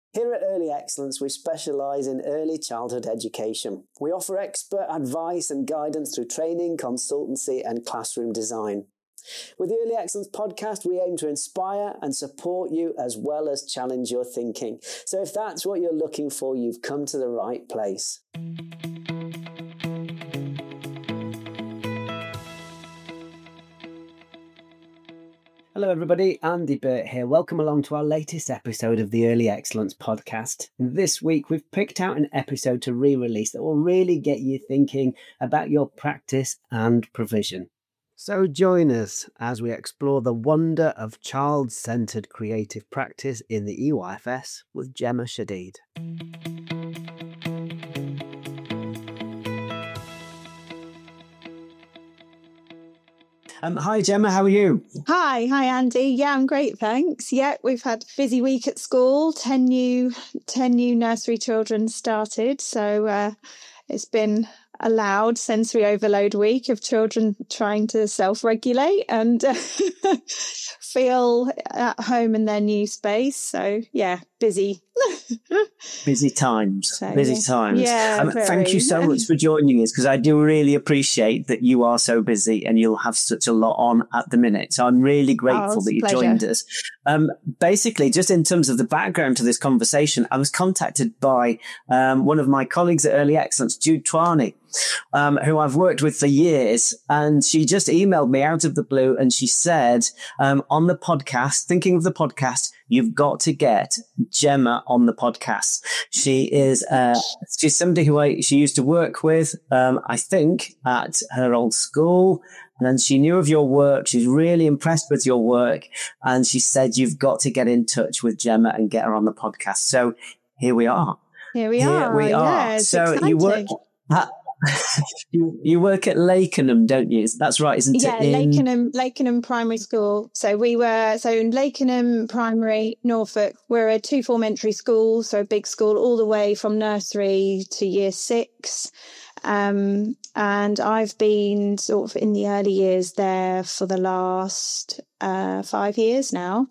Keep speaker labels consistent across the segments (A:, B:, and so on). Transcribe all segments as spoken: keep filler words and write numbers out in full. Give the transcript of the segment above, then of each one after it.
A: Here at Early Excellence, we specialise in early childhood education. We offer expert advice and guidance through training, consultancy and classroom design. With the Early Excellence podcast, we aim to inspire and support you as well as challenge your thinking. So if that's what you're looking for, you've come to the right place. Hello everybody, Andy Burt here. Welcome along to our latest episode of the Early Excellence podcast. And this week we've picked out an episode to re-release that will really get you thinking about your practice and provision. So join us as we explore the wonder of child-centred creative practice in the E Y F S with Gemma Shadid. Um, hi Gemma, how are you?
B: Hi, hi Andy. Yeah, I'm great, thanks. Yeah, we've had a busy week at school. Ten new, ten new nursery children started, so uh, it's been a loud sensory overload week of children trying to self-regulate and uh, feel at home in their new space. So yeah, busy.
A: Busy times,
B: so,
A: busy
B: yeah.
A: times.
B: Yeah,
A: um, thank you so much for joining us, because I do really appreciate that you are so busy and you'll have such a lot on at the minute. So I'm really grateful
B: oh,
A: that you
B: pleasure.
A: joined us. Um, basically, just in terms of the background to this conversation, I was contacted by um, one of my colleagues at Early Excellence, Jude Twani, um, who I've worked with for years. And she just emailed me out of the blue and she said, um, on the podcast, thinking of the podcast, you've got to get Gemma on the podcast. She is uh, she's somebody who I, she used to work with, um, I think, at her old school. And then she knew of your work. She's really impressed with your work. And she said, you've got to get in touch with Gemma and get her on the podcast. So here we are.
B: Here we
A: here
B: are.
A: we are.
B: Yeah,
A: so
B: exciting.
A: you work... you, you work at Lakenham, don't you? That's right, isn't
B: yeah,
A: it?
B: Yeah, in... Lakenham, Lakenham Primary School. So we were, so in Lakenham Primary, Norfolk, we're a two-form entry school, so a big school all the way from nursery to year six. Um, and I've been sort of in the early years there for the last uh, five years now.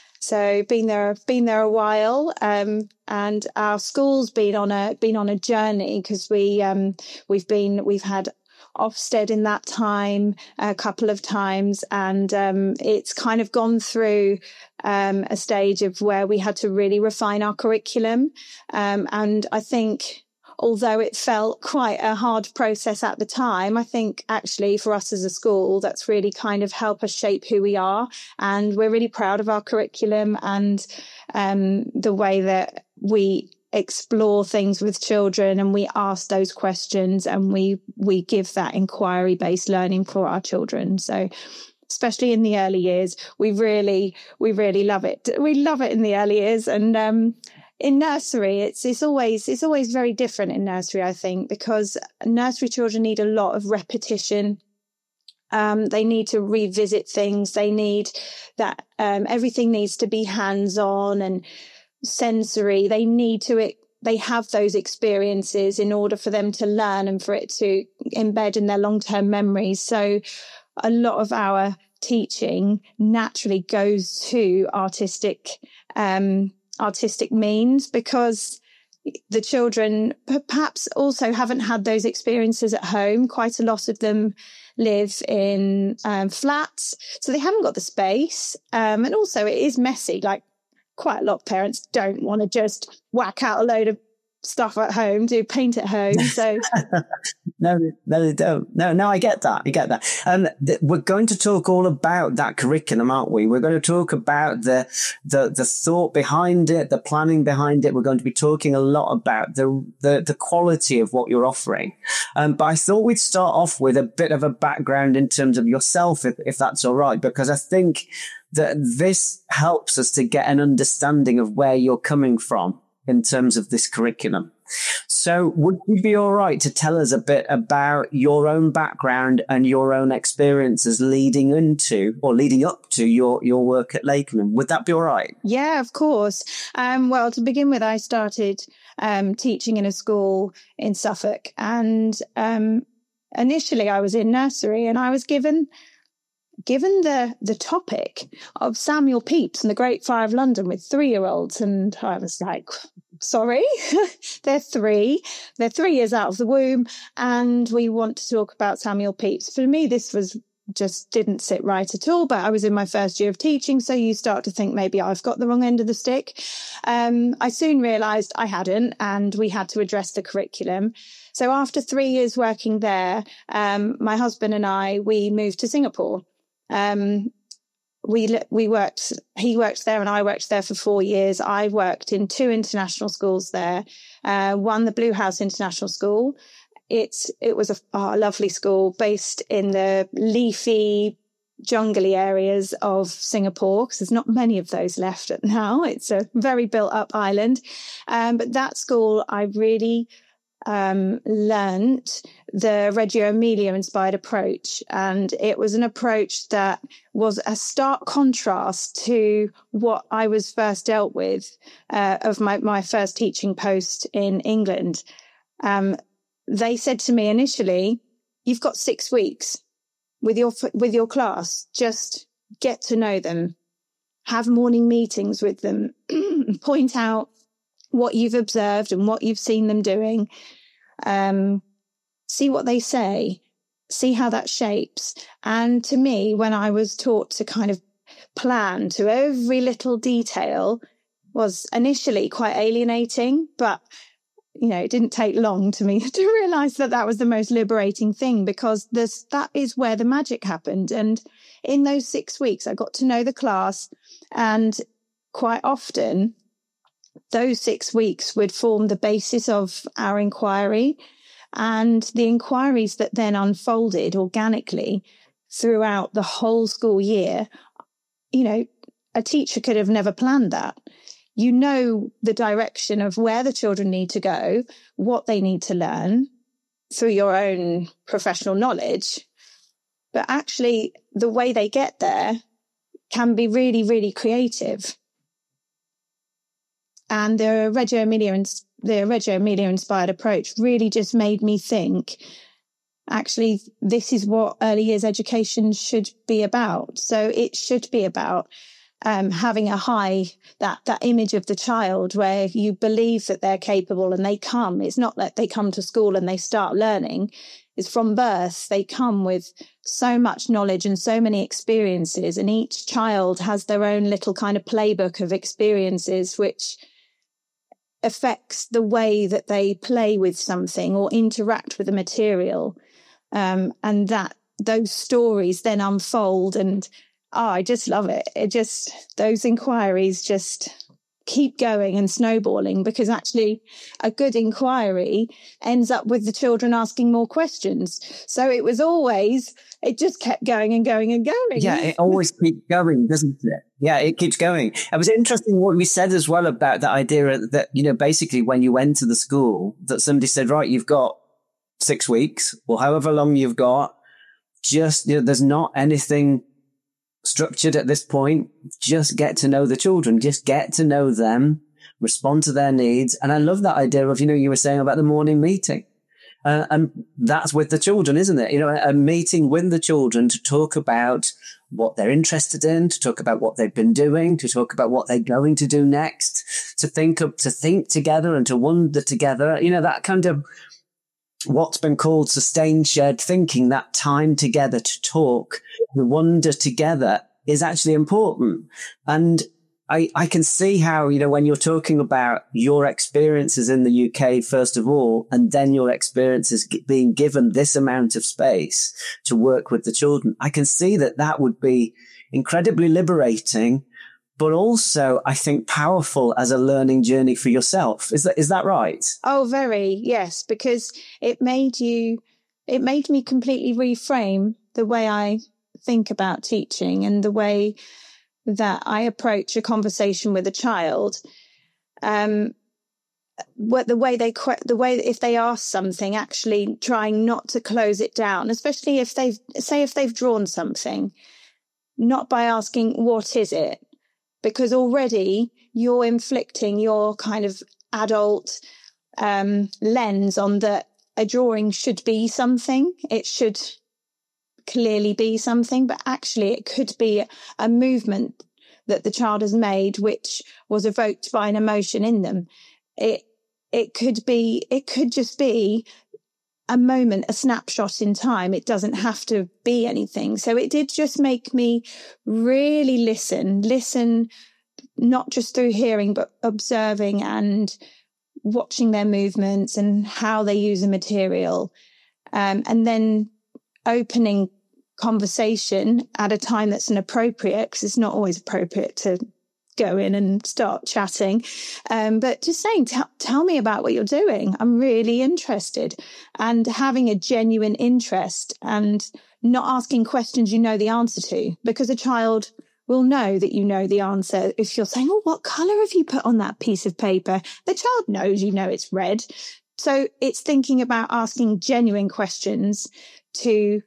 B: So been there, been there a while, um, and our school's been on a been on a journey because we um, we've been we've had Ofsted in that time a couple of times, and um, it's kind of gone through um, a stage of where we had to really refine our curriculum, um, and I think. Although it felt quite a hard process at the time, I think actually for us as a school, that's really kind of helped us shape who we are. And we're really proud of our curriculum and um, the way that we explore things with children and we ask those questions and we we give that inquiry-based learning for our children. So especially in the early years, we really, we really love it. We love it in the early years. And um in nursery, it's it's always it's always very different in nursery, I think, because nursery children need a lot of repetition. Um, they need to revisit things. They need that um, everything needs to be hands-on and sensory. They need to they have those experiences in order for them to learn and for it to embed in their long-term memories. So a lot of our teaching naturally goes to artistic um artistic means because the children perhaps also haven't had those experiences at home. Quite a lot of them live in um, flats, so they haven't got the space. Um, and also it is messy. Like quite a lot of parents don't want to just whack out a load of stuff at home, do paint at home. So
A: no, no, they don't. No, no, I get that. I get that. Um, th- we're going to talk all about that curriculum, aren't we? We're going to talk about the, the, the thought behind it, the planning behind it. We're going to be talking a lot about the, the, the quality of what you're offering. Um, but I thought we'd start off with a bit of a background in terms of yourself, if, if that's all right, because I think that this helps us to get an understanding of where you're coming from in terms of this curriculum. So would you be all right to tell us a bit about your own background and your own experiences leading into or leading up to your, your work at Lakenham? Would that be all right?
B: Yeah, of course. Um, well, to begin with, I started um, teaching in a school in Suffolk. And um, initially I was in nursery and I was given given the the topic of Samuel Pepys and the Great Fire of London with three-year-olds. And I was like, sorry, they're three. They're three years out of the womb, and we want to talk about Samuel Pepys. For me, this was just didn't sit right at all, but I was in my first year of teaching, so you start to think maybe I've got the wrong end of the stick. Um, I soon realised I hadn't, and we had to address the curriculum. So after three years working there, um, my husband and I, we moved to Singapore. Um, we we worked, he worked there and I worked there for four years. I worked in two international schools there. Uh, one, the Blue House International School. It's it was a oh, lovely school based in the leafy, jungly areas of Singapore, because there's not many of those left now. It's a very built up island. Um, but that school, I really um, learnt the Reggio Emilia inspired approach. And it was an approach that was a stark contrast to what I was first dealt with uh, of my, my first teaching post in England. Um, They said to me initially, you've got six weeks with your with your class. Just get to know them, have morning meetings with them, point out what you've observed and what you've seen them doing, um, see what they say, see how that shapes. And to me, when I was taught to kind of plan to every little detail, was initially quite alienating, but you know, it didn't take long to me to realize that that was the most liberating thing, because this, that is where the magic happened. And in those six weeks, I got to know the class, and quite often those six weeks would form the basis of our inquiry, and the inquiries that then unfolded organically throughout the whole school year. You know, a teacher could have never planned that. You know the direction of where the children need to go, what they need to learn through your own professional knowledge. But actually, the way they get there can be really, really creative. And the Reggio Emilia, the Reggio Emilia inspired approach really just made me think, actually, this is what early years education should be about. So it should be about Um, having a high, that that image of the child where you believe that they're capable and they come. It's not that they come to school and they start learning. It's from birth. They come with so much knowledge and so many experiences, and each child has their own little kind of playbook of experiences which affects the way that they play with something or interact with the material. Um, and that those stories then unfold, and oh, I just love it. It just, those inquiries just keep going and snowballing, because actually a good inquiry ends up with the children asking more questions. So it was always, it just kept going and going and going.
A: Yeah, it always keeps going, doesn't it? Yeah, it keeps going. It was interesting what we said as well about that idea that, you know, basically when you went to the school, that somebody said, right, you've got six weeks or however long you've got, just, you know, there's not anything structured at this point. Just get to know the children, just get to know them, respond to their needs. And I love that idea of, you know, you were saying about the morning meeting. Uh, and that's with the children, isn't it? You know, a meeting with the children to talk about what they're interested in, to talk about what they've been doing, to talk about what they're going to do next, to think of, to think together and to wonder together. You know, that kind of what's been called sustained shared thinking, that time together to talk, the wonder together is actually important. And I, I can see how, you know, when you're talking about your experiences in the U K, first of all, and then your experiences being given this amount of space to work with the children, I can see that that would be incredibly liberating, but also, I think, powerful as a learning journey for yourself. Is that is that right?
B: Oh, very, yes, because it made you, it made me completely reframe the way I think about teaching and the way that I approach a conversation with a child. Um, what the way they the way if they ask something, actually trying not to close it down, especially if they've say if they've drawn something, not by asking what is it. Because already you're inflicting your kind of adult um, lens on that a drawing should be something. It should clearly be something, but actually it could be a movement that the child has made, which was evoked by an emotion in them. it it could be it could just be a moment, a snapshot in time. It doesn't have to be anything. So it did just make me really listen, listen, not just through hearing, but observing and watching their movements and how they use a material. Um, and then opening conversation at a time that's inappropriate, because it's not always appropriate to go in and start chatting. Um, but just saying, t- tell me about what you're doing. I'm really interested. And having a genuine interest and not asking questions you know the answer to, because a child will know that you know the answer. If you're saying, oh, what colour have you put on that piece of paper? The child knows you know it's red. So it's thinking about asking genuine questions to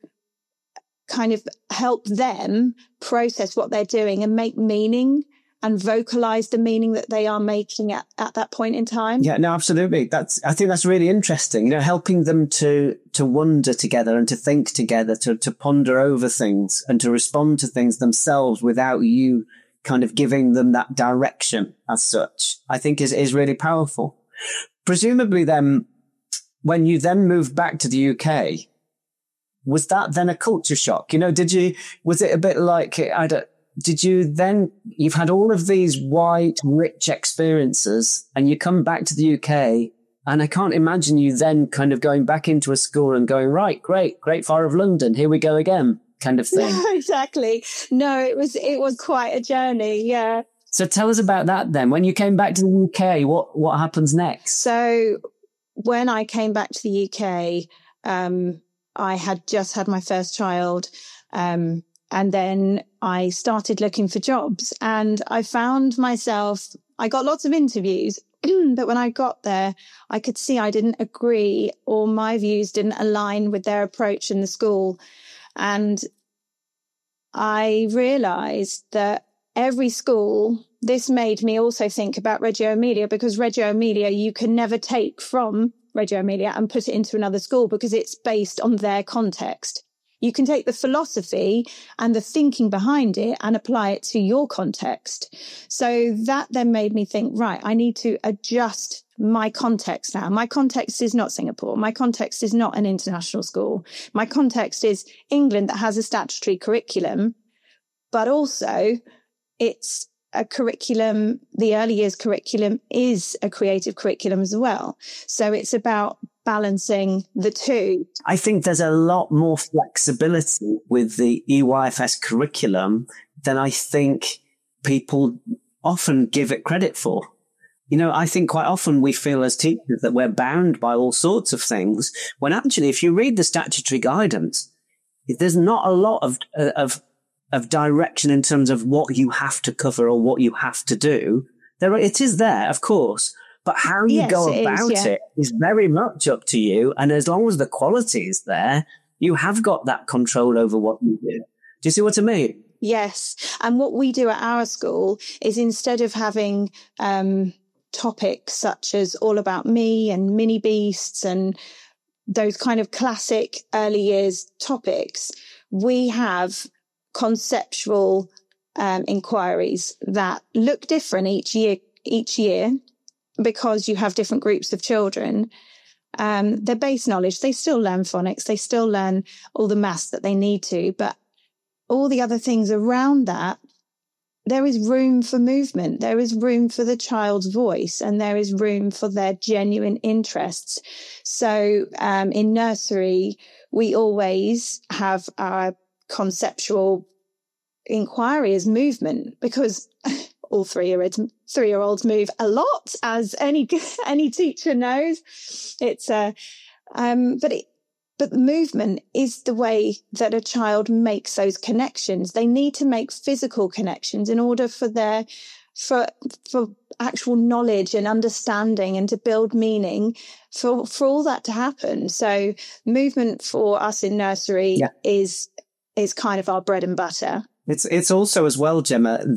B: kind of help them process what they're doing and make meaning and vocalize the meaning that they are making at, at that point in time.
A: Yeah, no, absolutely. That's, I think that's really interesting, you know, helping them to, to wonder together and to think together, to, to ponder over things and to respond to things themselves without you kind of giving them that direction as such, I think is, is really powerful. Presumably then, when you then moved back to the U K, was that then a culture shock? You know, did you, was it a bit like, I don't, did you then, you've had all of these white, rich experiences and you come back to the U K, and I can't imagine you then kind of going back into a school and going, right, great, Great Fire of London, here we go again, kind of thing.
B: No, exactly. No, it was, it was quite a journey. Yeah.
A: So tell us about that then. When you came back to the U K, what, what happens next?
B: So when I came back to the U K, um, I had just had my first child. Um, And then I started looking for jobs, and I found myself, I got lots of interviews, but when I got there, I could see I didn't agree, or my views didn't align with their approach in the school. And I realized that every school, this made me also think about Reggio Emilia, because Reggio Emilia, you can never take from Reggio Emilia and put it into another school because it's based on their context. You can take the philosophy and the thinking behind it and apply it to your context. So that then made me think, right, I need to adjust my context now. My context is not Singapore. My context is not an international school. My context is England that has a statutory curriculum, but also it's a curriculum, the early years curriculum is a creative curriculum as well. So it's about balancing the two.
A: I think there's a lot more flexibility with the E Y F S curriculum than I think people often give it credit for. You know, I think quite often we feel as teachers that we're bound by all sorts of things, when actually, if you read the statutory guidance, there's not a lot of, of, of direction in terms of what you have to cover or what you have to do. There, it is there, of course. But how you
B: yes,
A: go
B: it
A: about
B: is, yeah.
A: it is very much up to you. And as long as the quality is there, you have got that control over what you do. Do you see what I mean?
B: Yes. And what we do at our school is, instead of having um, topics such as All About Me and Mini Beasts and those kind of classic early years topics, we have conceptual um, inquiries that look different each year, each year. Because you have different groups of children, um, they're base knowledge. They still learn phonics. They still learn all the maths that they need to. But all the other things around that, there is room for movement. There is room for the child's voice, and there is room for their genuine interests. So um, in nursery, we always have our conceptual inquiry as movement, because all three-year-olds three-year-olds move a lot, as any any teacher knows. It's a, um, but it, but movement is the way that a child makes those connections. They need to make physical connections in order for their for for actual knowledge and understanding and to build meaning, for for all that to happen. So movement for us in nursery yeah. is is kind of our bread and butter.
A: It's it's also as well, Gemma,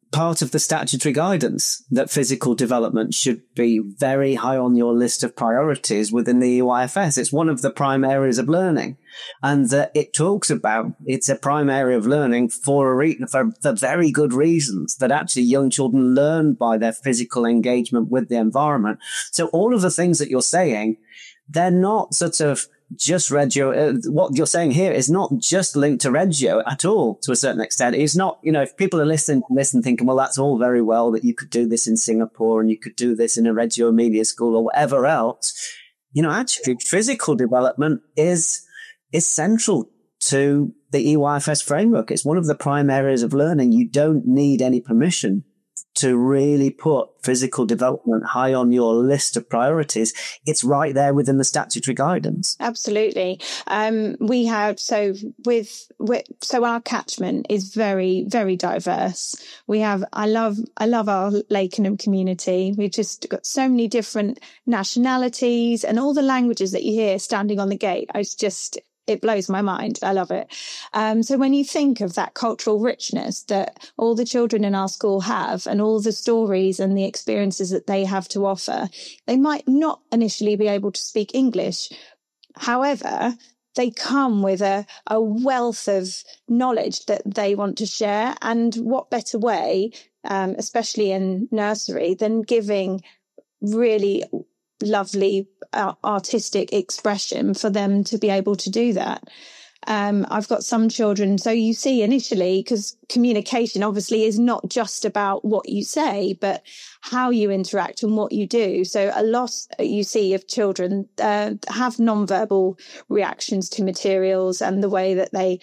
A: part of the statutory guidance that physical development should be very high on your list of priorities within the E Y F S. It's one of the prime areas of learning, and that it talks about it's a prime area of learning for a re- for, for very good reasons, that actually young children learn by their physical engagement with the environment. So all of the things that you're saying, they're not sort of just Reggio. Uh, what you're saying here is not just linked to Reggio at all, to a certain extent. It's not, you know, if people are listening to this and thinking, well, that's all very well that you could do this in Singapore and you could do this in a Reggio Emilia school or whatever else, you know, actually physical development is, is central to the E Y F S framework. It's one of the prime areas of learning. You don't need any permission to really put physical development high on your list of priorities. It's right there within the statutory guidance.
B: Absolutely. Um, we have, so with, with, so our catchment is very, very diverse. We have, I love, I love our Lakenham community. We've just got so many different nationalities and all the languages that you hear standing on the gate. I just, it blows my mind. I love it. Um, so when you think of that cultural richness that all the children in our school have and all the stories and the experiences that they have to offer, they might not initially be able to speak English. However, they come with a, a wealth of knowledge that they want to share. And what better way, um, especially in nursery, than giving really lovely uh, artistic expression for them to be able to do that. Um, I've got some children, so you see initially, because communication obviously is not just about what you say, but how you interact and what you do. So a lot you see of children uh, have nonverbal reactions to materials and the way that they,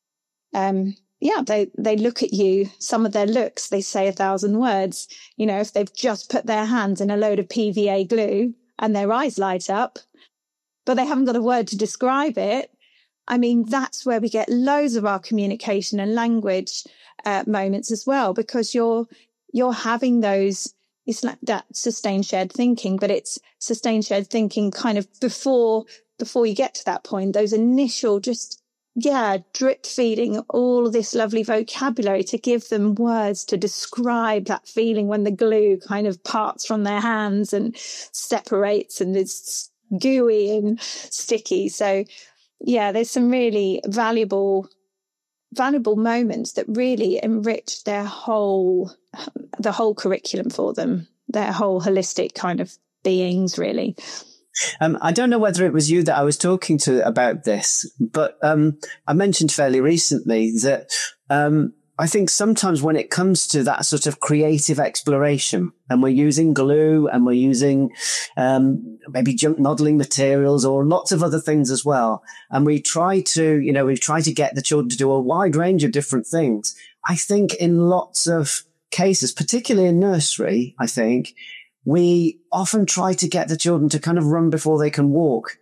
B: um, yeah, they, they look at you. Some of their looks, they say a thousand words. You know, if they've just put their hands in a load of P V A glue and their eyes light up, but they haven't got a word to describe it. I mean, that's where we get loads of our communication and language uh, moments as well, because you're, you're having those, it's like that sustained shared thinking, but it's sustained shared thinking kind of before, before you get to that point, those initial just, yeah, drip feeding all this lovely vocabulary to give them words to describe that feeling when the glue kind of parts from their hands and separates and is gooey and sticky. So yeah, there's some really valuable, valuable moments that really enrich their whole, the whole curriculum for them, their whole holistic kind of beings, really.
A: Um, I don't know whether it was you that I was talking to about this, but um, I mentioned fairly recently that um, I think sometimes when it comes to that sort of creative exploration, and we're using glue and we're using um, maybe junk modeling materials or lots of other things as well, and we try to, you know, we try to get the children to do a wide range of different things. I think in lots of cases, particularly in nursery, I think, we often try to get the children to kind of run before they can walk.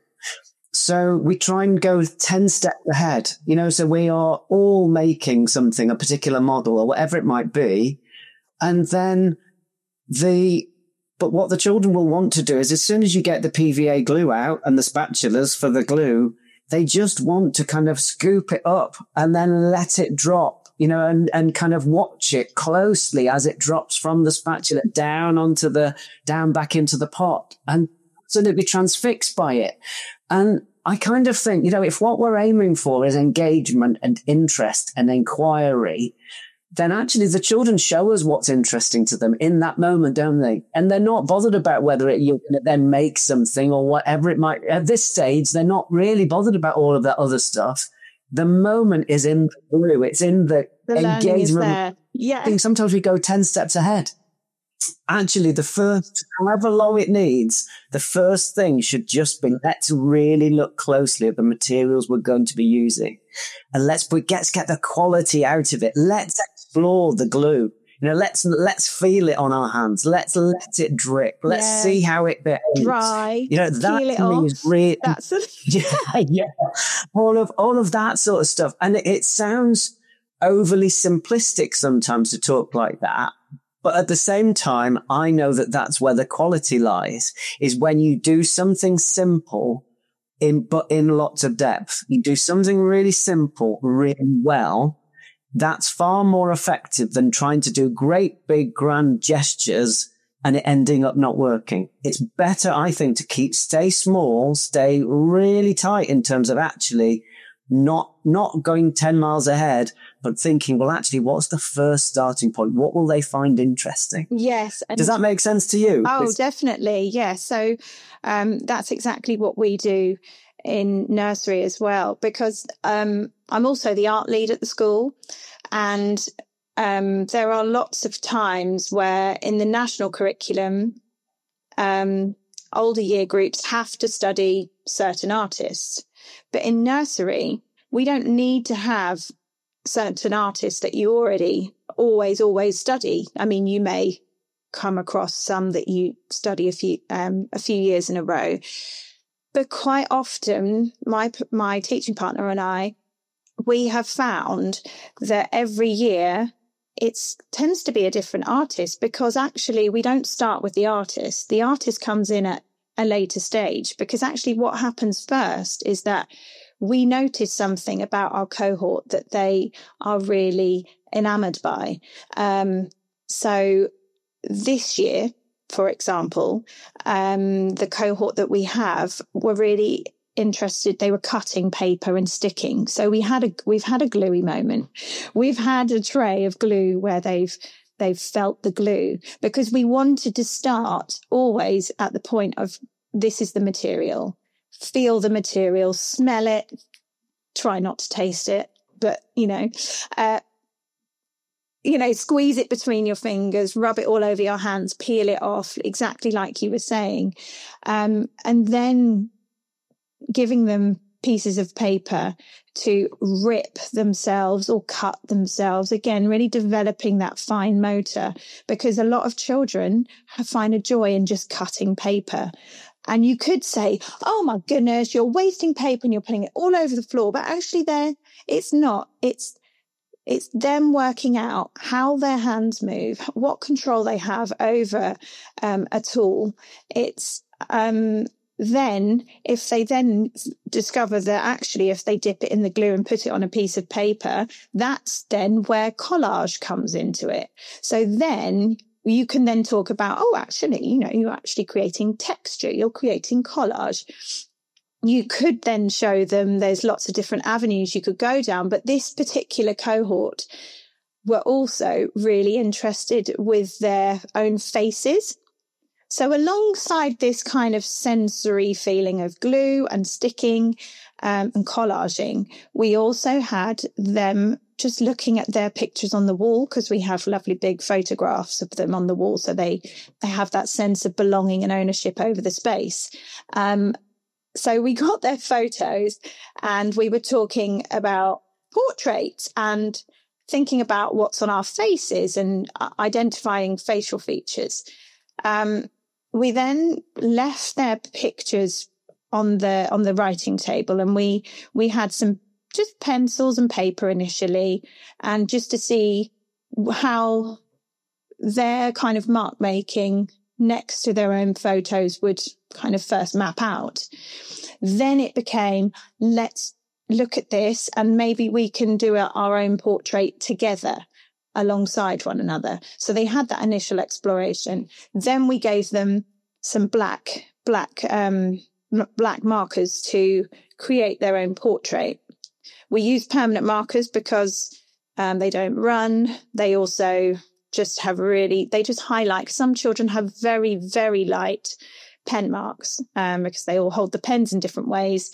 A: So we try and go ten steps ahead, you know, so we are all making something, a particular model or whatever it might be. And then the, but what the children will want to do is as soon as you get the P V A glue out and the spatulas for the glue, they just want to kind of scoop it up and then let it drop. You know, and, and kind of watch it closely as it drops from the spatula down onto the, down back into the pot, and absolutely transfixed by it. And I kind of think, you know, if what we're aiming for is engagement and interest and inquiry, then actually the children show us what's interesting to them in that moment, don't they? And they're not bothered about whether it, you're going to then make something or whatever it might. At this stage, they're not really bothered about all of that other stuff. The moment is in the glue. It's in the,
B: the
A: engagement.
B: Yeah.
A: I think sometimes we go ten steps ahead. Actually, the first, however long it needs, the first thing should just be, let's really look closely at the materials we're going to be using. And let's, put, let's get the quality out of it. Let's explore the glue. You know, let's, let's feel it on our hands. Let's let it drip. Let's yeah. see how it behaves.
B: Dry.
A: You know, that
B: Peel it
A: to me
B: off.
A: is really,
B: That's a-
A: yeah, yeah. All of, all of that sort of stuff. And it, it sounds overly simplistic sometimes to talk like that. But at the same time, I know that that's where the quality lies, is when you do something simple, in but in lots of depth. You do something really simple, really well. that's far more effective than trying to do great big grand gestures and it ending up not working. It's better, I think, to keep, stay small, stay really tight in terms of actually not, not going ten miles ahead, but thinking, well, actually, what's the first starting point? What will they find interesting?
B: Yes.
A: And does that make sense to you?
B: Oh,
A: It's-
B: definitely. Yeah. So um, that's exactly what we do in nursery as well, because um, I'm also the art lead at the school. And um, there are lots of times where in the national curriculum, um, older year groups have to study certain artists. But in nursery, we don't need to have certain artists that you already always, always study. I mean, you may come across some that you study a few um, a few years in a row. But quite often, my my teaching partner and I, we have found that every year it tends to be a different artist, because actually we don't start with the artist. The artist comes in at a later stage, because actually what happens first is that we notice something about our cohort that they are really enamored by. Um, so this year, for example, um, the cohort that we have were really interested. They were cutting paper and sticking. So we had a we've had a gluey moment. We've had a tray of glue where they've they've felt the glue, because we wanted to start always at the point of, this is the material. Feel the material, smell it, try not to taste it, but you know, uh, you know, squeeze it between your fingers, rub it all over your hands, peel it off, exactly like you were saying. Um, and then giving them pieces of paper to rip themselves or cut themselves. Again, really developing that fine motor, because a lot of children find a joy in just cutting paper. And you could say, oh my goodness, you're wasting paper and you're putting it all over the floor. But actually there, it's not. It's It's them working out how their hands move, what control they have over um, a tool. It's um, then, if they then discover that actually if they dip it in the glue and put it on a piece of paper, that's then where collage comes into it. So then you can then talk about, oh, actually, you know, you're actually creating texture, you're creating collage. You could then show them there's lots of different avenues you could go down, but this particular cohort were also really interested with their own faces. So alongside this kind of sensory feeling of glue and sticking um, and collaging, we also had them just looking at their pictures on the wall, because we have lovely big photographs of them on the wall. So they, they have that sense of belonging and ownership over the space. Um, So we got their photos and we were talking about portraits and thinking about what's on our faces and identifying facial features. Um, we then left their pictures on the on the writing table, and we we had some just pencils and paper initially, and just to see how their kind of mark making next to their own photos would kind of first map out. Then it became, let's look at this and maybe we can do our own portrait together alongside one another. So they had that initial exploration. Then we gave them some black, black, um, black markers to create their own portrait. We use permanent markers because um, they don't run. They also just have really, they just highlight. Some children have very, very light pen marks um, because they all hold the pens in different ways.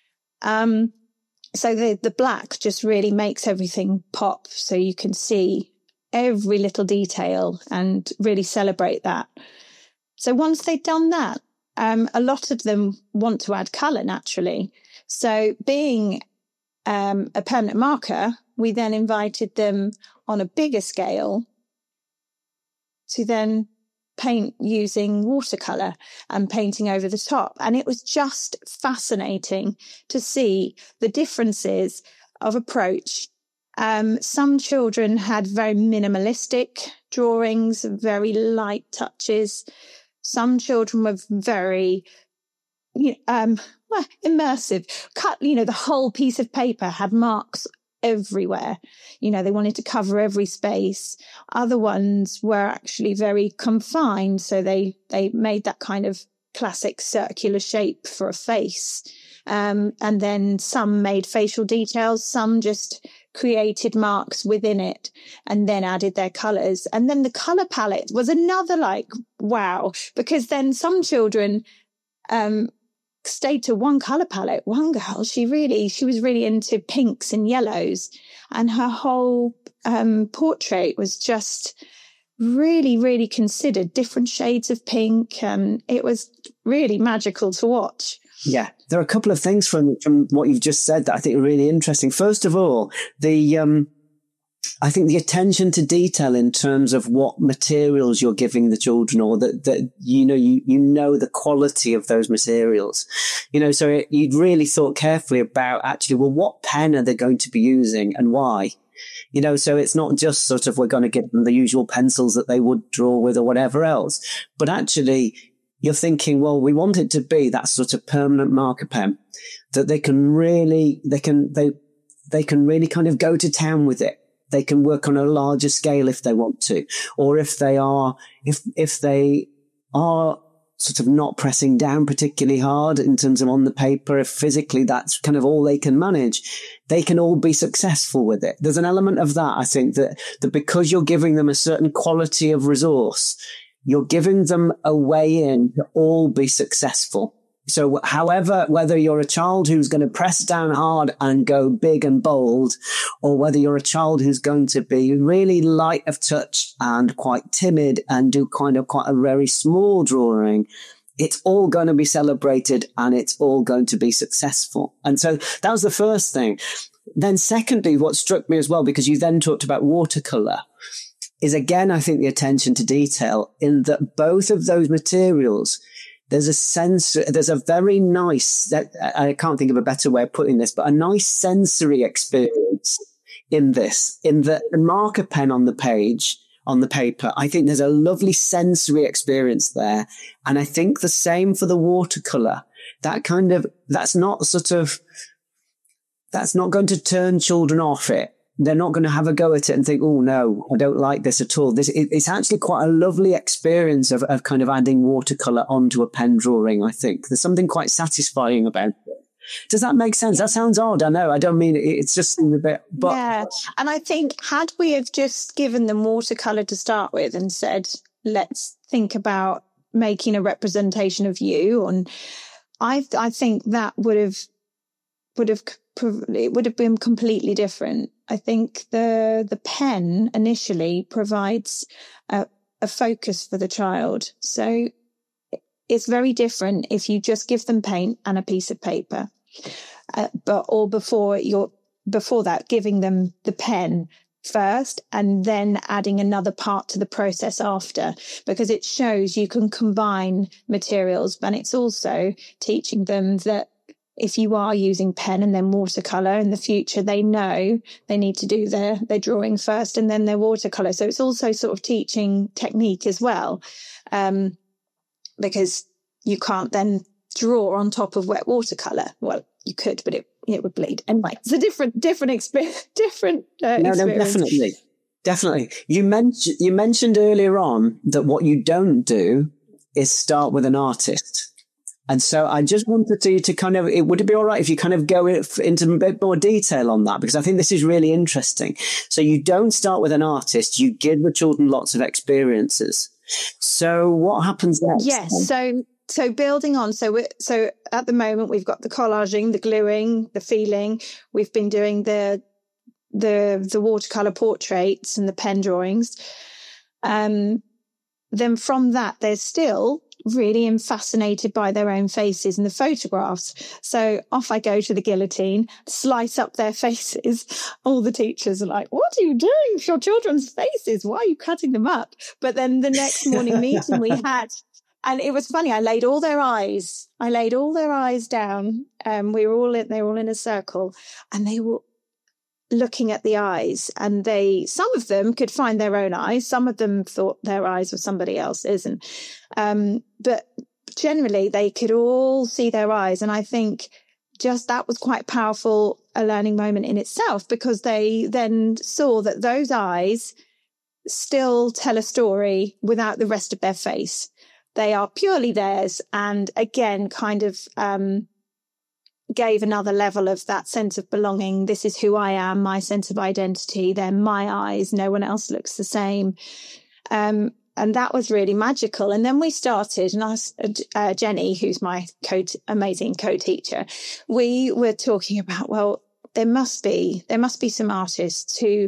B: Um, so the, the black just really makes everything pop, so you can see every little detail and really celebrate that. So once they've done that, um, a lot of them want to add colour naturally. So being um, a permanent marker, we then invited them on a bigger scale to then paint using watercolour and painting over the top. And it was just fascinating to see the differences of approach. Um, some children had very minimalistic drawings, very light touches. Some children were very you know, um, well, immersive. Cut, you know, the whole piece of paper had marks everywhere. You know, they wanted to cover every space. Other ones were actually very confined. So they, they made that kind of classic circular shape for a face. Um, and then some made facial details, some just created marks within it and then added their colours. And then the colour palette was another like, wow, because then some children um, stayed to one colour palette. One girl, she really, she was really into pinks and yellows, and her whole um, portrait was just really, really considered different shades of pink. Um, it was really magical to watch.
A: Yeah, there are a couple of things from, from what you've just said that I think are really interesting. First of all, the um, I think the attention to detail in terms of what materials you're giving the children, or that, that you know, you, you know the quality of those materials. You know, so it, you'd really thought carefully about actually, well, what pen are they going to be using and why? You know, so it's not just sort of we're going to give them the usual pencils that they would draw with or whatever else, but actually you're thinking, well, we want it to be that sort of permanent marker pen that they can really, they can, they, they can really kind of go to town with it. They can work on a larger scale if they want to, or if they are, if, if they are sort of not pressing down particularly hard in terms of on the paper, if physically that's kind of all they can manage, they can all be successful with it. There's an element of that, I think, that, that because you're giving them a certain quality of resource, you're giving them a way in to all be successful. So however, whether you're a child who's going to press down hard and go big and bold, or whether you're a child who's going to be really light of touch and quite timid and do kind of quite a very small drawing, it's all going to be celebrated and it's all going to be successful. And so that was the first thing. Then secondly, what struck me as well, because you then talked about watercolor, is again, I think the attention to detail in that both of those materials, there's a sense, there's a very nice, I can't think of a better way of putting this, but a nice sensory experience in this, in the marker pen on the page, on the paper. I think there's a lovely sensory experience there. And I think the same for the watercolor. That kind of, that's not sort of, that's not going to turn children off it. They're not going to have a go at it and think, oh, no, I don't like this at all. This it, It's actually quite a lovely experience of, of kind of adding watercolor onto a pen drawing, I think. There's something quite satisfying about it. Does that make sense? That sounds odd. I know. I don't mean it. It's just a bit. But
B: yeah. And I think had we have just given them watercolor to start with and said, let's think about making a representation of you, and I, I think that would have, would have, it would have been completely different. I think the the pen initially provides a, a focus for the child. So it's very different if you just give them paint and a piece of paper, uh, but or before you're before that giving them the pen first and then adding another part to the process after, because it shows you can combine materials, but it's also teaching them that if you are using pen and then watercolor in the future, they know they need to do their, their drawing first and then their watercolor. So it's also sort of teaching technique as well, um, because you can't then draw on top of wet watercolor. Well, you could, but it it would bleed. Anyway, it's a different different experience. Different uh,
A: no,
B: experience.
A: no, definitely, definitely. You mentioned you mentioned earlier on that what you don't do is start with an artist. And so I just wanted to, to kind of, it, would it be all right if you kind of go into a bit more detail on that? Because I think this is really interesting. So you don't start with an artist, you give the children lots of experiences. So what happens next?
B: Yes. So, so building on, so we so at the moment we've got the collaging, the gluing, the feeling. We've been doing the, the, the watercolor portraits and the pen drawings. Um, then from that, there's still really fascinated by their own faces and the photographs. So off I go to the guillotine, slice up their faces. All the teachers are like, what are you doing with your children's faces? Why are you cutting them up? But then the next morning meeting we had, and it was funny, I laid all their eyes, I laid all their eyes down. Um, we were all in, they were all in a circle, and they were looking at the eyes, and they, some of them could find their own eyes. Some of them thought their eyes were somebody else's. And, um, but generally they could all see their eyes. And I think just that was quite powerful a learning moment in itself, because they then saw that those eyes still tell a story without the rest of their face. They are purely theirs. And again, kind of um, gave another level of that sense of belonging. This is who I am, my sense of identity. They're my eyes. No one else looks the same. Um, and that was really magical. And then we started, and I, uh, Jenny, who's my co- amazing co-teacher, we were talking about, well, there must be, there must be some artists who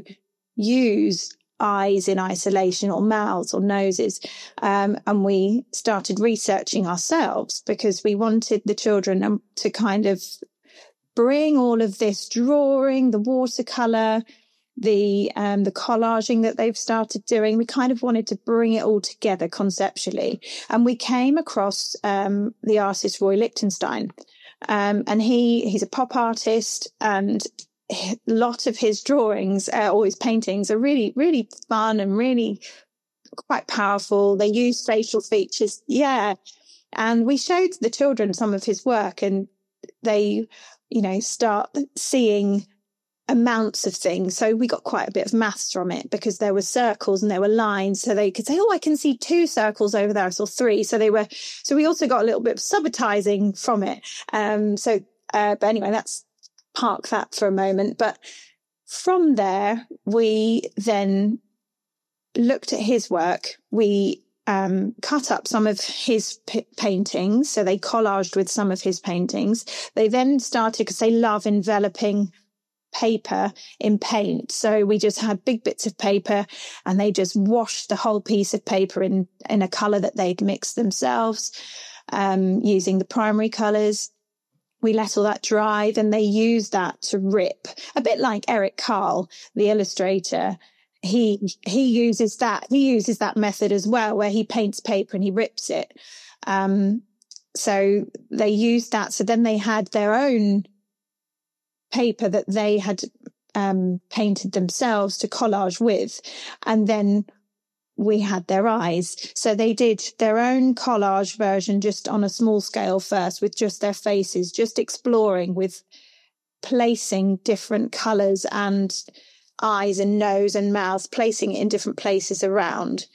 B: use eyes in isolation, or mouths or noses. Um, and we started researching ourselves, because we wanted the children to kind of bring all of this drawing, the watercolor, the um, the collaging that they've started doing. We kind of wanted to bring it all together conceptually. And we came across um, the artist Roy Lichtenstein. Um, and he he's a pop artist, and a lot of his drawings uh, or his paintings are really, really fun and really quite powerful. They use facial features. Yeah. And we showed the children some of his work, and they, you know, start seeing amounts of things. So we got quite a bit of maths from it, because there were circles and there were lines. So they could say, oh, I can see two circles over there. I saw three. So they were, so we also got a little bit of subitizing from it. Um, so, uh, but anyway, that's, park that for a moment. But from there, we then looked at his work. We um, cut up some of his p- paintings. So they collaged with some of his paintings. They then started, because they love enveloping paper in paint. So we just had big bits of paper, and they just washed the whole piece of paper in, in a colour that they'd mixed themselves, um, using the primary colours. We let all that dry, then they used that to rip, a bit like Eric Carle, the illustrator. He he uses that he uses that method as well, where he paints paper and he rips it. Um, so they used that. So then they had their own paper that they had um, painted themselves to collage with, and then we had their eyes. So they did their own collage version, just on a small scale first, with just their faces, just exploring with placing different colours and eyes and nose and mouth, placing it in different places around.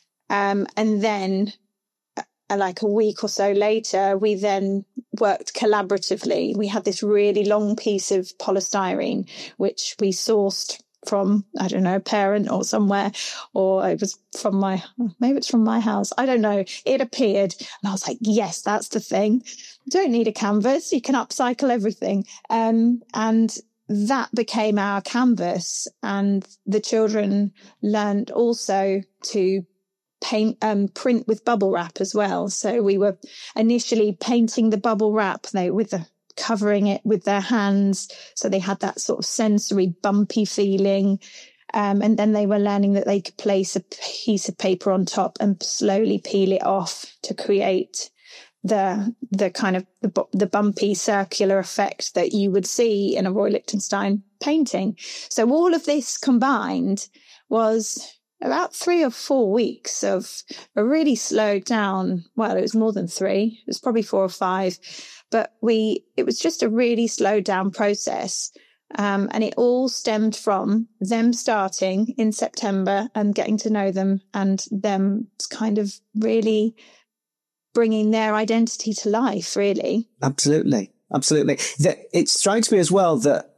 B: Um, and then uh, like a week or so later, we then worked collaboratively. We had this really long piece of polystyrene, which we sourced from, I don't know, a parent or somewhere, or it was from my, maybe it's from my house. I don't know. It appeared, and I was like, yes, that's the thing. You don't need a canvas. You can upcycle everything. Um, and that became our canvas. And the children learned also to paint, um, print with bubble wrap as well. So we were initially painting the bubble wrap they, with the covering it with their hands, so they had that sort of sensory bumpy feeling, um, and then they were learning that they could place a piece of paper on top and slowly peel it off to create the the kind of the, the bumpy circular effect that you would see in a Roy Lichtenstein painting. So all of this combined was about three or four weeks of a really slowed down, well, it was more than three, it was probably four or five, but we, it was just a really slowed down process. Um, and it all stemmed from them starting in September and getting to know them, and them kind of really bringing their identity to life, really.
A: Absolutely. Absolutely. It strikes me as well that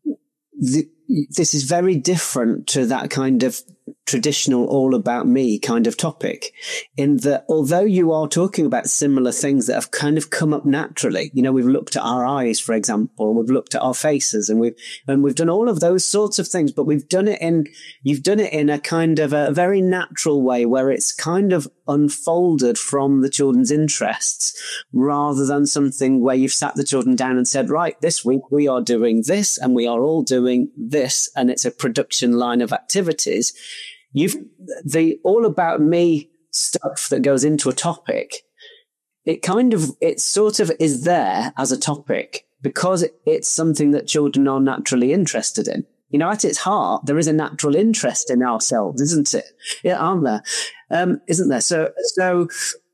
A: the, this is very different to that kind of traditional all about me kind of topic, in that although you are talking about similar things that have kind of come up naturally, you know, we've looked at our eyes, for example, we've looked at our faces, and we've, and we've done all of those sorts of things, but we've done it in, you've done it in a kind of a very natural way, where it's kind of unfolded from the children's interests, rather than something where you've sat the children down and said, right, this week we are doing this and we are all doing this, and it's a production line of activities. You've the all about me stuff that goes into a topic. It kind of, it sort of is there as a topic because it, it's something that children are naturally interested in. You know, at its heart, there is a natural interest in ourselves, isn't it? Yeah, aren't there? Um, isn't there? So, so,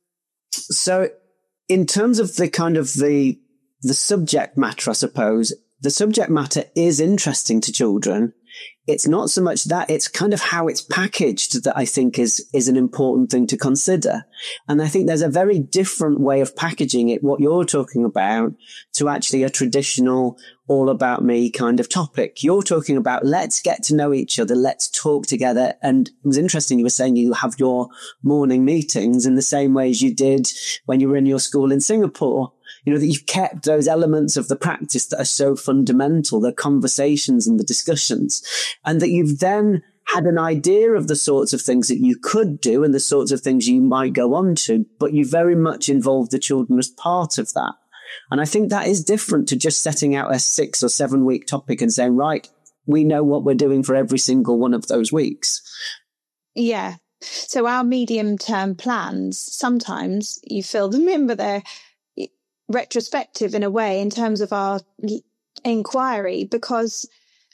A: so in terms of the kind of the, the subject matter, I suppose, the subject matter is interesting to children. It's not so much that, it's kind of how it's packaged that I think is, is an important thing to consider. And I think there's a very different way of packaging it, what you're talking about, to actually a traditional all about me kind of topic. You're talking about, let's get to know each other. Let's talk together. And it was interesting. You were saying you have your morning meetings in the same way as you did when you were in your school in Singapore. You know, that you've kept those elements of the practice that are so fundamental, the conversations and the discussions, and that you've then had an idea of the sorts of things that you could do and the sorts of things you might go on to, but you very much involved the children as part of that. And I think that is different to just setting out a six or seven week topic and saying, right, we know what we're doing for every single one of those weeks.
B: Yeah. So our medium term plans, sometimes you fill them in, but they're retrospective in a way in terms of our inquiry, because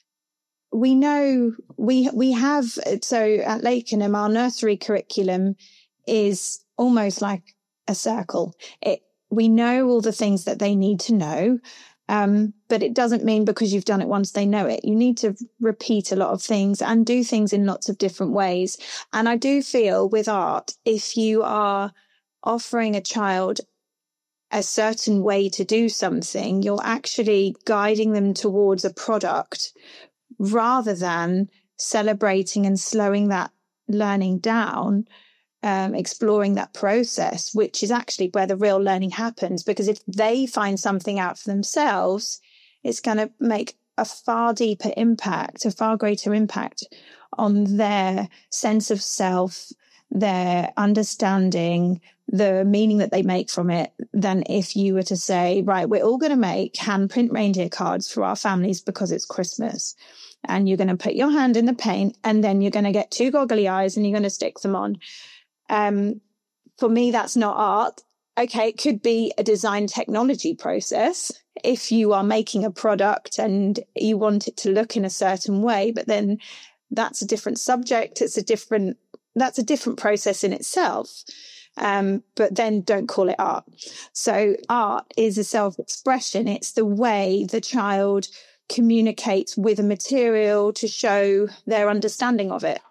B: we know we we have, so at Lakenham, our nursery curriculum is almost like a circle. It we know all the things that they need to know, um, but it doesn't mean because you've done it once they know it. You need to repeat a lot of things and do things in lots of different ways. And I do feel with art, if you are offering a child a certain way to do something, you're actually guiding them towards a product rather than celebrating and slowing that learning down, um, exploring that process, which is actually where the real learning happens. Because if they find something out for themselves, it's going to make a far deeper impact, a far greater impact on their sense of self, their understanding, the meaning that they make from it, than if you were to say, right, we're all going to make handprint reindeer cards for our families because it's Christmas. And you're going to put your hand in the paint and then you're going to get two goggly eyes and you're going to stick them on. Um, for me, that's not art. Okay, it could be a design technology process if you are making a product and you want it to look in a certain way, but then that's a different subject. It's a different, that's a different process in itself. Um, but then don't call it art. So art is a self-expression. It's the way the child communicates with a material to show their understanding of it.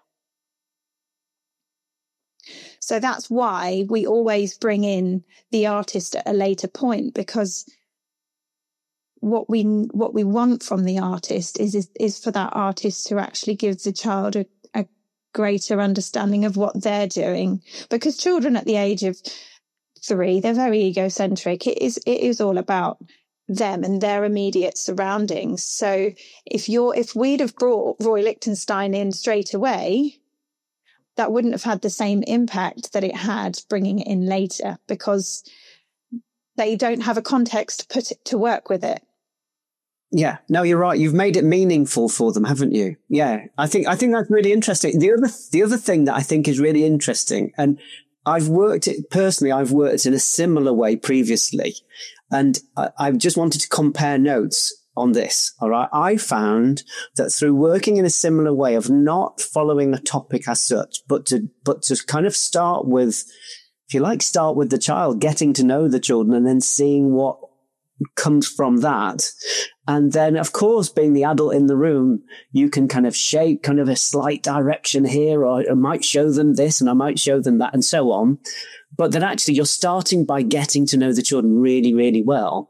B: So that's why we always bring in the artist at a later point, because what we what we want from the artist is is, is for that artist to actually give the child a, a greater understanding of what they're doing. Because children at the age of three, they're very egocentric. It is it is all about them and their immediate surroundings. So if you're if we'd have brought Roy Lichtenstein in straight away, that wouldn't have had the same impact that it had bringing it in later, because they don't have a context to put it to work with it.
A: Yeah, no, you're right. You've made it meaningful for them, haven't you? Yeah, I think I think that's really interesting. The other the other thing that I think is really interesting, and I've worked it personally, I've worked in a similar way previously, and I, I just wanted to compare notes on this. All right, I found that through working in a similar way of not following a topic as such, but to but to kind of start with, if you like, start with the child, getting to know the children, and then seeing what comes from that. And then, of course, being the adult in the room, you can kind of shape kind of a slight direction here, or I might show them this and I might show them that and so on. But then actually you're starting by getting to know the children really, really well.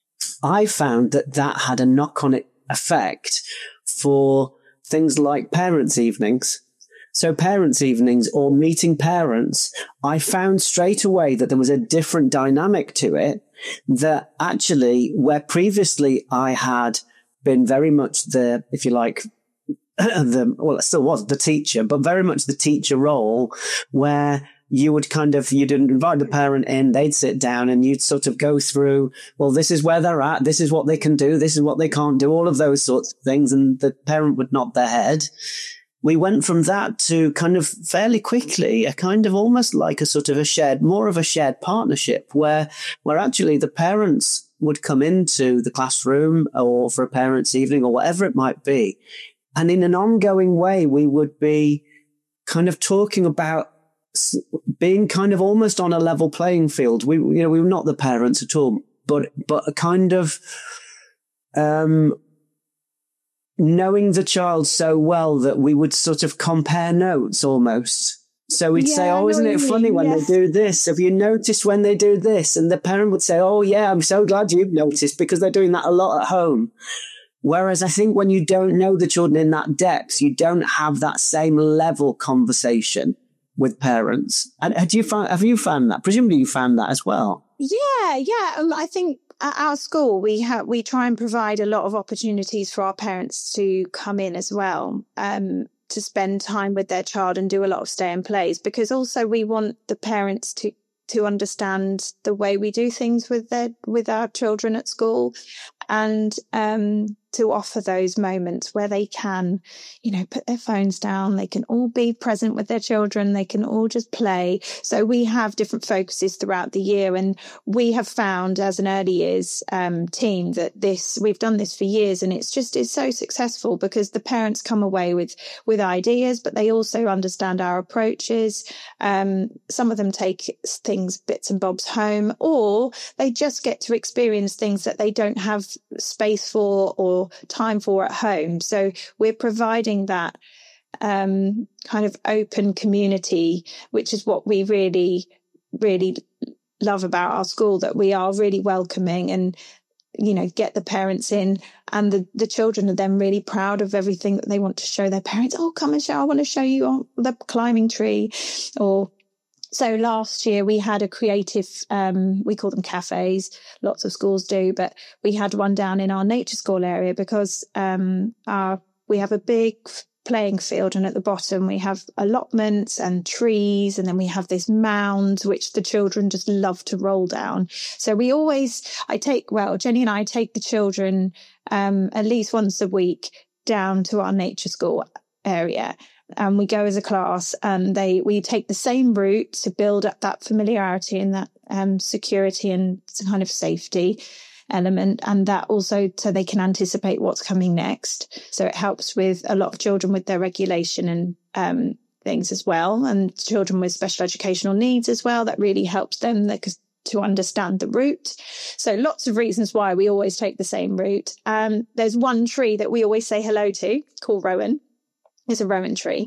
A: I found that that had a knock-on effect for things like parents' evenings. So parents' evenings or meeting parents, I found straight away that there was a different dynamic to it, that actually where previously I had been very much the, if you like, the, well, it still was the teacher, but very much the teacher role, where you would kind of, you'd invite the parent in, they'd sit down and you'd sort of go through, well, this is where they're at, this is what they can do, this is what they can't do, all of those sorts of things. And the parent would nod their head. We went from that to kind of fairly quickly a kind of almost like a sort of a shared, more of a shared partnership where, where actually the parents would come into the classroom or for a parents' evening or whatever it might be. And in an ongoing way, we would be kind of talking about being kind of almost on a level playing field. We, you know, we were not the parents at all, but, but a kind of um, knowing the child so well that we would sort of compare notes almost. So we'd
B: Yeah,
A: say,
B: I
A: oh,
B: know
A: isn't
B: what
A: it
B: you
A: funny
B: mean,
A: when
B: yes.
A: they do this? Have you noticed when they do this? And the parent would say, oh, yeah, I'm so glad you've noticed because they're doing that a lot at home. Whereas I think when you don't know the children in that depth, you don't have that same level conversation with parents. And had you found, have you found that? Presumably you found that as well.
B: Yeah, yeah. Um, I think at our school, we have we try and provide a lot of opportunities for our parents to come in as well, um, to spend time with their child and do a lot of stay and plays, because also we want the parents to to understand the way we do things with their with our children at school, and um, to offer those moments where they can, you know, put their phones down. They can all be present with their children. They can all just play. So we have different focuses throughout the year, and we have found as an early years um, team that this we've done this for years, and it's just it's so successful because the parents come away with with ideas, but they also understand our approaches. Um, some of them take things bits and bobs home, or they just get to experience things that they don't have space for or time for at home. So we're providing that um, kind of open community, which is what we really, really love about our school, that we are really welcoming and, you know, get the parents in, and the, the children are then really proud of everything that they want to show their parents. Oh, come and show, I want to show you the climbing tree. Or so last year we had a creative, um, we call them cafes. Lots of schools do, but we had one down in our nature school area because um, our, we have a big playing field, and at the bottom we have allotments and trees, and then we have this mound which the children just love to roll down. So we always, I take, well, Jenny and I take the children um, at least once a week down to our nature school area. And we go as a class, and they we take the same route to build up that familiarity and that um, security and kind of safety element, and that also so they can anticipate what's coming next. So it helps with a lot of children with their regulation and um, things as well, and children with special educational needs as well. That really helps them because to understand the route. So lots of reasons why we always take the same route. Um, there's one tree that we always say hello to called Rowan. It's a rowan tree.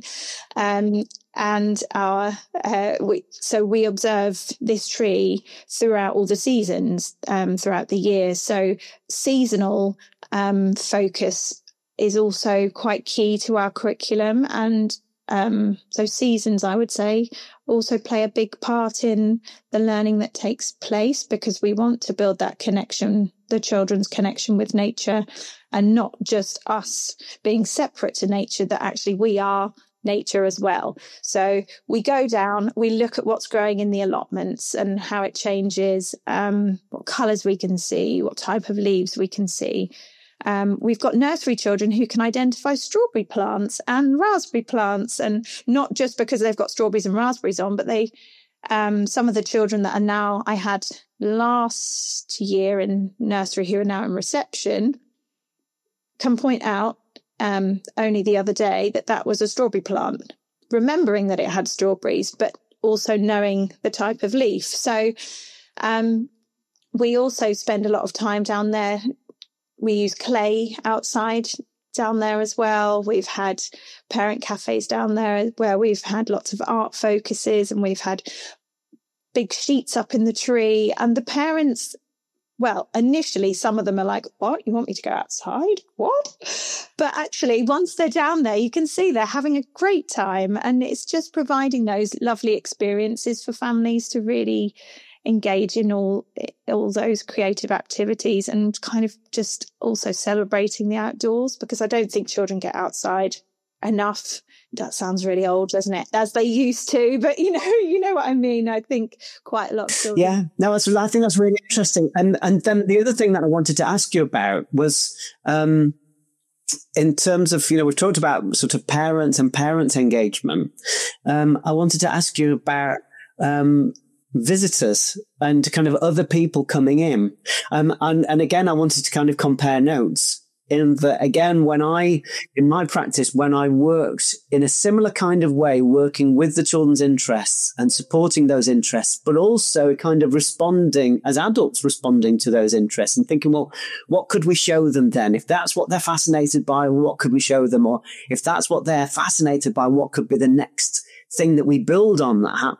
B: Um, and our, uh, we, so we observe this tree throughout all the seasons, um, throughout the year. So seasonal um, focus is also quite key to our curriculum. And um, so seasons, I would say, also play a big part in the learning that takes place, because we want to build that connection, the children's connection with nature, and not just us being separate to nature, that actually we are nature as well. So we go down, we look at what's growing in the allotments and how it changes, um, what colours we can see, what type of leaves we can see. Um, we've got nursery children who can identify strawberry plants and raspberry plants, and not just because they've got strawberries and raspberries on, but they, um, some of the children that are now, I had last year in nursery who are now in reception, can point out um, only the other day that that was a strawberry plant, remembering that it had strawberries, but also knowing the type of leaf. So um, we also spend a lot of time down there. We use clay outside down there as well. We've had parent cafes down there where we've had lots of art focuses, and we've had big sheets up in the tree. And the parents, well, initially, some of them are like, what? You want me to go outside? What? But actually, once they're down there, you can see they're having a great time. And it's just providing those lovely experiences for families to really engage in all all those creative activities, and kind of just also celebrating the outdoors, because I don't think children get outside enough. That sounds really old, doesn't it? As they used to, but you know, you know what I mean. I think quite a lot of children.
A: Yeah, no, that's, I think that's really interesting. And and then the other thing that I wanted to ask you about was, um, in terms of, you know, we've talked about sort of parents and parent engagement. Um, I wanted to ask you about um, visitors and kind of other people coming in. Um, and, and again, I wanted to kind of compare notes in that, again, when I, in my practice, when I worked in a similar kind of way, working with the children's interests and supporting those interests, but also kind of responding as adults, responding to those interests and thinking, well, what could we show them then? If that's what they're fascinated by, what could we show them? Or if that's what they're fascinated by, what could be the next thing that we build on that?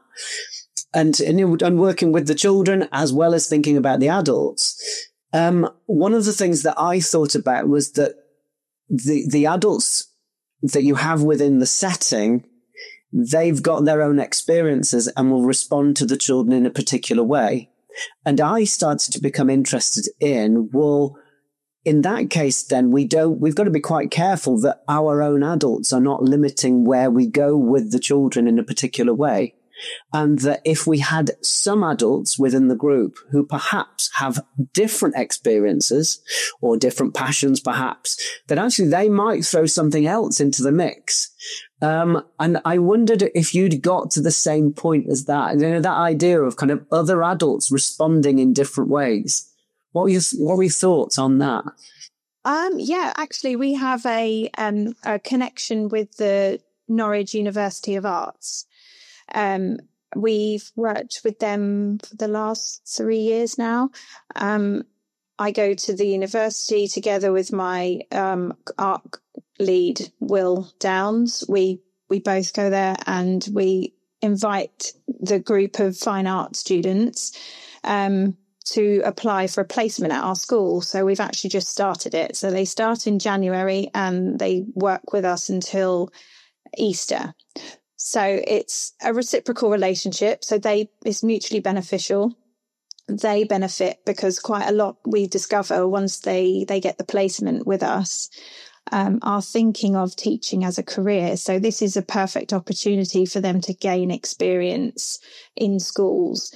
A: And, and, and working with the children as well as thinking about the adults. Um, one of the things that I thought about was that the, the adults that you have within the setting, they've got their own experiences and will respond to the children in a particular way. And I started to become interested in, well, in that case, then we don't, we've got to be quite careful that our own adults are not limiting where we go with the children in a particular way. And that if we had some adults within the group who perhaps have different experiences or different passions, perhaps, that actually they might throw something else into the mix. Um, and I wondered if you'd got to the same point as that, you know, that idea of kind of other adults responding in different ways. What were your, what were your thoughts on that?
B: Um, yeah, actually, we have a, um, a connection with the Norwich University of Arts. Um, we've worked with them for the last three years now. Um, I go to the university together with my um, art lead, Will Downs. We we both go there and we invite the group of fine art students um, to apply for a placement at our school. So we've actually just started it. So they start in January and they work with us until Easter. So it's a reciprocal relationship. So they it's mutually beneficial. They benefit because quite a lot we discover once they, they get the placement with us um, are thinking of teaching as a career. So this is a perfect opportunity for them to gain experience in schools.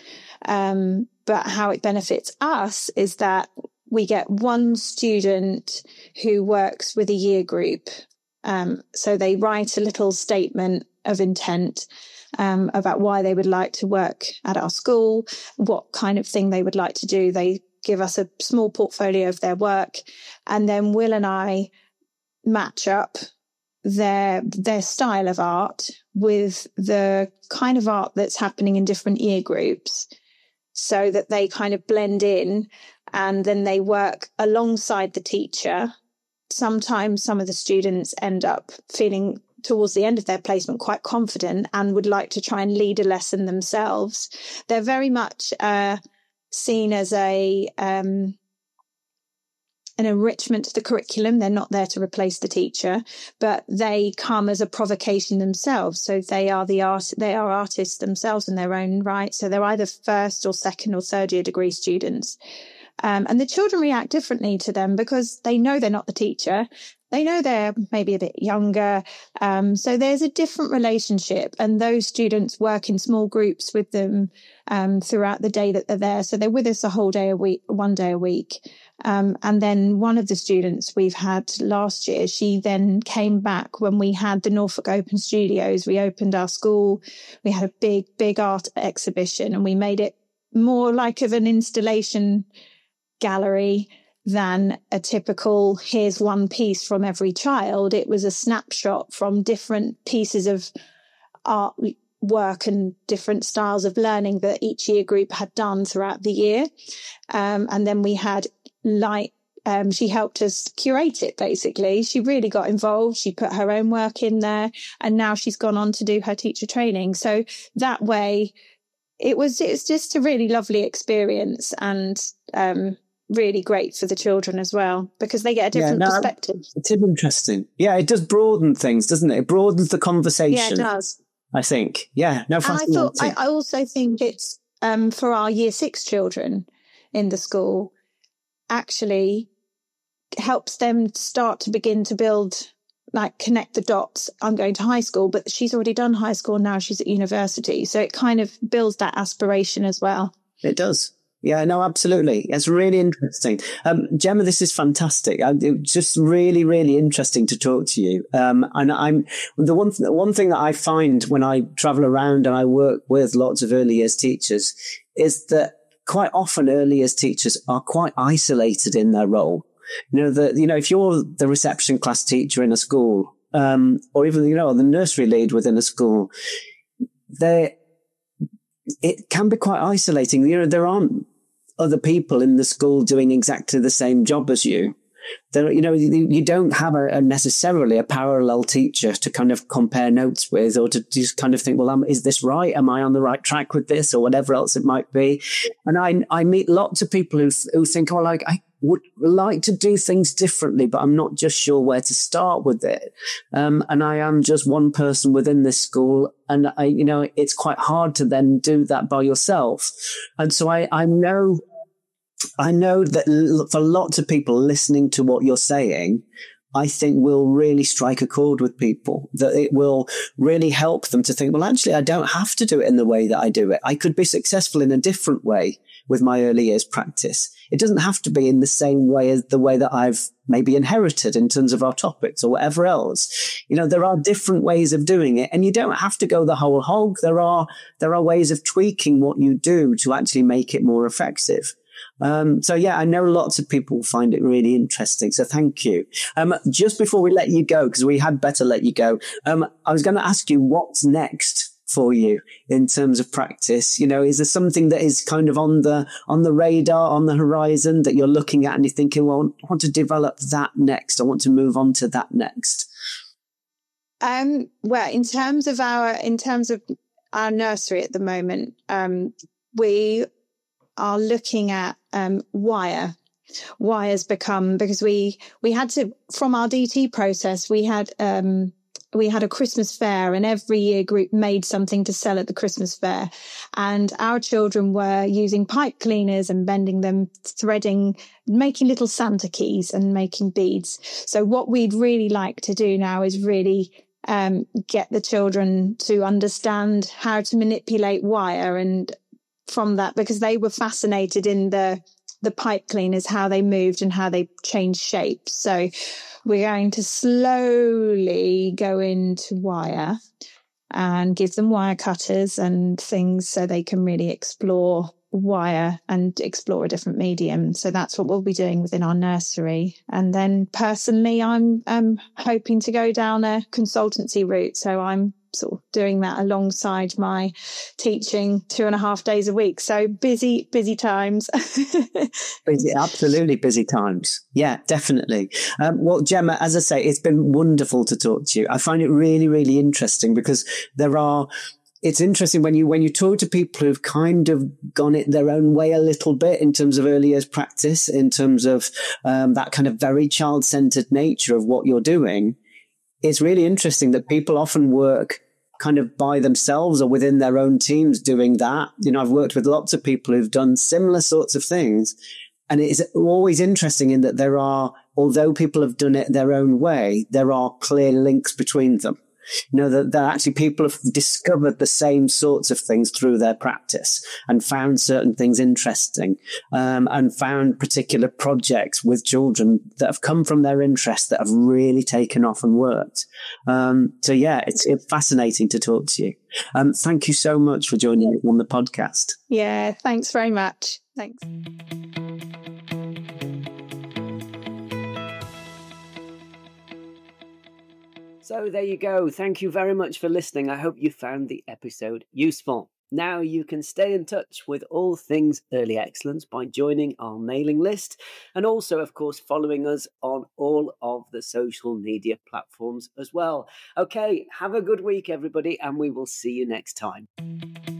B: Um, but how it benefits us is that we get one student who works with a year group. Um, so they write a little statement of intent um, about why they would like to work at our school, what kind of thing they would like to do. They give us a small portfolio of their work, and then Will and I match up their their style of art with the kind of art that's happening in different year groups, so that they kind of blend in, and then they work alongside the teacher. Sometimes some of the students end up feeling towards the end of their placement quite confident and would like to try and lead a lesson themselves. They're very much uh, seen as a um, an enrichment to the curriculum. They're not there to replace the teacher, but they come as a provocation themselves. So they are the art, they are artists themselves in their own right. So they're either first or second or third year degree students. Um, and the children react differently to them because they know they're not the teacher. They know they're maybe a bit younger. Um, so there's a different relationship, and those students work in small groups with them um, throughout the day that they're there. So they're with us a whole day a week, one day a week. Um, and then one of the students we've had last year, she then came back when we had the Norfolk Open Studios. We opened our school. We had a big, big art exhibition, and we made it more like of an installation gallery than a typical, here's one piece from every child. It was a snapshot from different pieces of art work and different styles of learning that each year group had done throughout the year. Um, and then we had light, um, she helped us curate it, basically. She really got involved. She put her own work in there, and now she's gone on to do her teacher training. So that way, it was, it was just a really lovely experience, and um, really great for the children as well, because they get a different yeah, no, perspective.
A: It's interesting. Yeah, it does broaden things, doesn't it? It broadens the conversation.
B: Yeah, it does.
A: I think. Yeah, no, fascinating.
B: And I thought, I, I also think it's um, for our year six children in the school, actually helps them start to begin to build, like connect the dots. I'm going to high school, but she's already done high school. Now she's at university. So it kind of builds that aspiration as well.
A: It does. Yeah, no, absolutely. It's really interesting. Um, Gemma, this is fantastic. I, it's just really, really interesting to talk to you. Um, and I'm the one, th- one thing that I find when I travel around and I work with lots of early years teachers is that quite often early years teachers are quite isolated in their role. You know, that, you know, if you're the reception class teacher in a school, um, or even, you know, the nursery lead within a school, they, it can be quite isolating. You know, there aren't other people in the school doing exactly the same job as you. There, you know, you, you don't have a, a necessarily a parallel teacher to kind of compare notes with, or to just kind of think, well, um, is this right? Am I on the right track with this, or whatever else it might be? And I, I meet lots of people who who think, oh, like I would like to do things differently, but I'm not just sure where to start with it. Um, and I am just one person within this school, and I, you know, it's quite hard to then do that by yourself. And so I, I know. I know that for lots of people listening to what you're saying, I think will really strike a chord with people, that it will really help them to think, well, actually, I don't have to do it in the way that I do it. I could be successful in a different way with my early years practice. It doesn't have to be in the same way as the way that I've maybe inherited in terms of our topics or whatever else. You know, there are different ways of doing it, and you don't have to go the whole hog. There are, there are ways of tweaking what you do to actually make it more effective. Um, so yeah, I know lots of people find it really interesting. So thank you. Um, just before we let you go, because we had better let you go, um, I was going to ask you what's next for you in terms of practice. You know, is there something that is kind of on the on the radar, on the horizon that you're looking at and you're thinking, well, I want to develop that next. I want to move on to that next.
B: Um, well, in terms of our in terms of our nursery at the moment, um, we are looking at um, wire. Wire has become, because we we had to, from our D T process, we had um, we had a Christmas fair, and every year group made something to sell at the Christmas fair. And our children were using pipe cleaners and bending them, threading, making little Santa keys and making beads. So what we'd really like to do now is really um, get the children to understand how to manipulate wire, and from that, because they were fascinated in the the pipe cleaners, how they moved and how they changed shapes. So we're going to slowly go into wire and give them wire cutters and things so they can really explore wire and explore a different medium. So that's what we'll be doing within our nursery. And then personally, I'm um, hoping to go down a consultancy route. So I'm sort of doing that alongside my teaching two and a half days a week. So busy, busy times.
A: busy, absolutely busy times. Yeah, definitely. Um, well, Gemma, as I say, it's been wonderful to talk to you. I find it really, really interesting because there are, it's interesting when you, when you talk to people who've kind of gone it their own way a little bit in terms of early years practice, in terms of um, that kind of very child-centered nature of what you're doing. It's really interesting that people often work kind of by themselves or within their own teams doing that. You know, I've worked with lots of people who've done similar sorts of things. And it's always interesting in that there are, although people have done it their own way, there are clear links between them. You know, that, that actually people have discovered the same sorts of things through their practice and found certain things interesting, um, and found particular projects with children that have come from their interest that have really taken off and worked. Um, so yeah, it's, it's fascinating to talk to you. Um, thank you so much for joining me on the podcast.
B: Yeah, thanks very much. Thanks.
A: So there you go. Thank you very much for listening. I hope you found the episode useful. Now you can stay in touch with all things Early Excellence by joining our mailing list, and also, of course, following us on all of the social media platforms as well. Okay, have a good week, everybody, and we will see you next time.